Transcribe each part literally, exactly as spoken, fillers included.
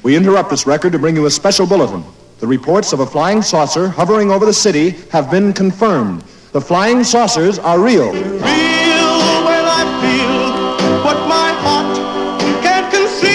We interrupt this record to bring you a special bulletin. The reports of a flying saucer hovering over the city have been confirmed. The flying saucers are real. Real when I feel what my heart can't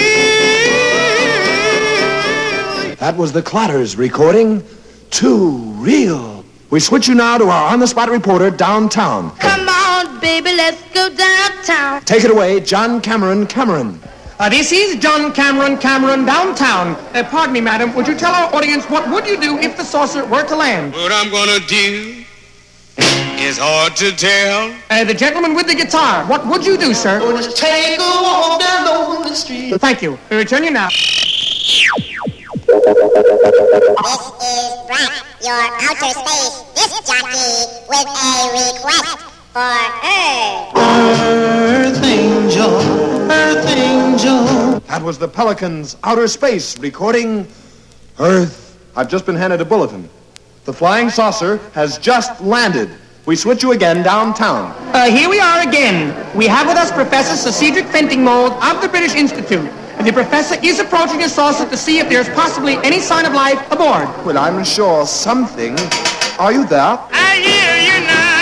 conceal. That was the Clatters recording Too Real. We switch you now to our on-the-spot reporter downtown. Come on, baby, let's go downtown. Take it away, John Cameron Cameron. Uh, this is John Cameron Cameron downtown. Uh, pardon me, madam. Would you tell our audience what would you do if the saucer were to land? What I'm gonna do is hard to tell. Uh, the gentleman with the guitar. What would you do, sir? Oh, just take a walk down on the street. Thank you. We return you now. This is Brock, your outer space disc jockey, with a request for Earth. Earth Angel, Earth Angel. That was the Pelicans' Outer Space recording Earth. I've just been handed a bulletin. The flying saucer has just landed. We switch you again downtown. Uh, here we are again. We have with us Professor Sir Cedric Fentingmold of the British Institute. The professor is approaching the saucer to see if there's possibly any sign of life aboard. Well, I'm sure something. Are you there? I hear you now.